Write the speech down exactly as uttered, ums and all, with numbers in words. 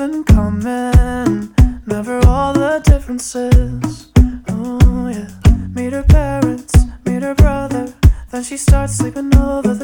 in common, never all the differences. Oh yeah, meet her parents, meet her brother, then she starts sleeping over